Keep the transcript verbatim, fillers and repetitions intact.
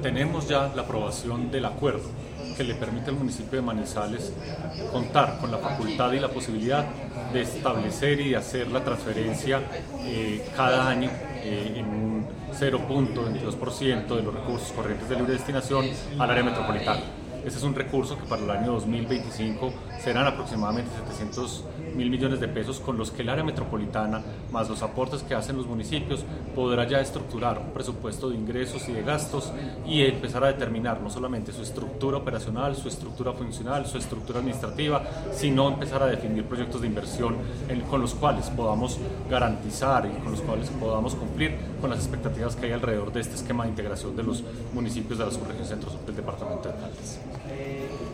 tenemos ya la aprobación del acuerdo que le permite al municipio de Manizales contar con la facultad y la posibilidad de establecer y de hacer la transferencia eh, cada año eh, en un cero punto veintidós por ciento de los recursos corrientes de libre destinación al área metropolitana. Ese es un recurso que para el año dos mil veinticinco serán aproximadamente setecientos mil millones de pesos, con los que el área metropolitana, más los aportes que hacen los municipios, podrá ya estructurar un presupuesto de ingresos y de gastos y empezar a determinar no solamente su estructura operacional, su estructura funcional, su estructura administrativa, sino empezar a definir proyectos de inversión en, con los cuales podamos garantizar y con los cuales podamos cumplir con las expectativas que hay alrededor de este esquema de integración de los municipios de la subregión centro del departamento de Caldas.